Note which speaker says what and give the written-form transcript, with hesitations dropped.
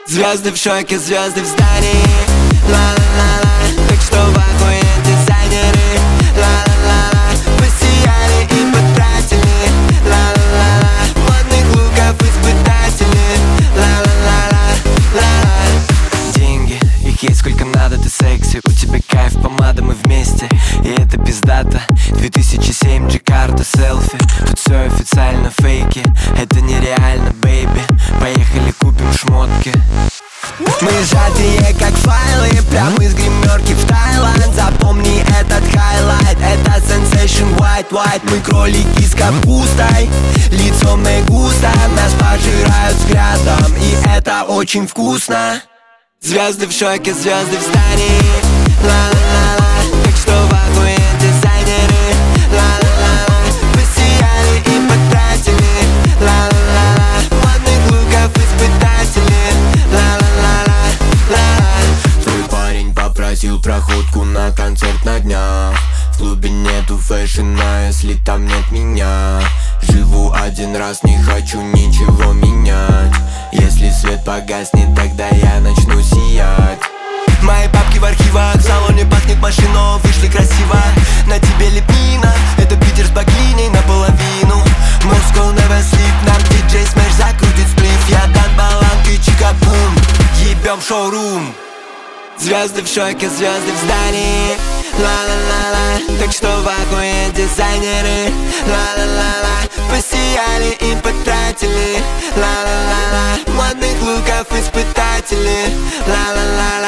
Speaker 1: Звезды в шоке, звезды в здании. Ла-ла-ла-ла. Так что в ахуе дизайнеры. Ла-ла-ла-ла. Посияли и потратили. Ла-ла-ла-ла. Модных луков испытатели. Ла-ла-ла-ла. Деньги, их есть сколько надо, ты секси. У тебя кайф, помада, мы вместе. И это пиздата. 2007, Джакарта, селфи. Тут все официально фейки. Это нереально, бейби. Поехали, купим шмотки. Мы сжатые как файлы, прямо из гримерки в Таиланд. Запомни этот хайлайт, это sensation white. Мы кролики с капустой, лицом не густо. Нас пожирают взглядом, и это очень вкусно. Звезды в шоке, звезды в здании. Ла-ла-ла-ла. Так что в ахуе дизайнеры. Ла-ла-ла-ла. Посияли и потратили. Ла-ла-ла-ла. Модных луков испытатели. Ла-ла-ла-ла. Твой парень попросил проходку на концерт на днях. В клубе нету фэшена, если там нет меня. Живу один раз, не хочу ничего менять. Если свет погаснет, тогда я начну сиять. Мои папки в архивах, в салоне пахнет машиной. Вышли красиво, на тебе лепнина. Это Питер с богиней наполовину. Moscow never sleep, нам диджей Смэш закрутит сплив. Я Дан Балан, ты чика-бум. Ебем шоурум. Звезды в шоке, звезды в здании. Ла-ла-ла-ла. Так что в ахуе дизайнеры. Ла-ла-ла-ла. Посияли и потратили. Ла-ла-ла-ла. Модных луков испытатели. Ла-ла-ла.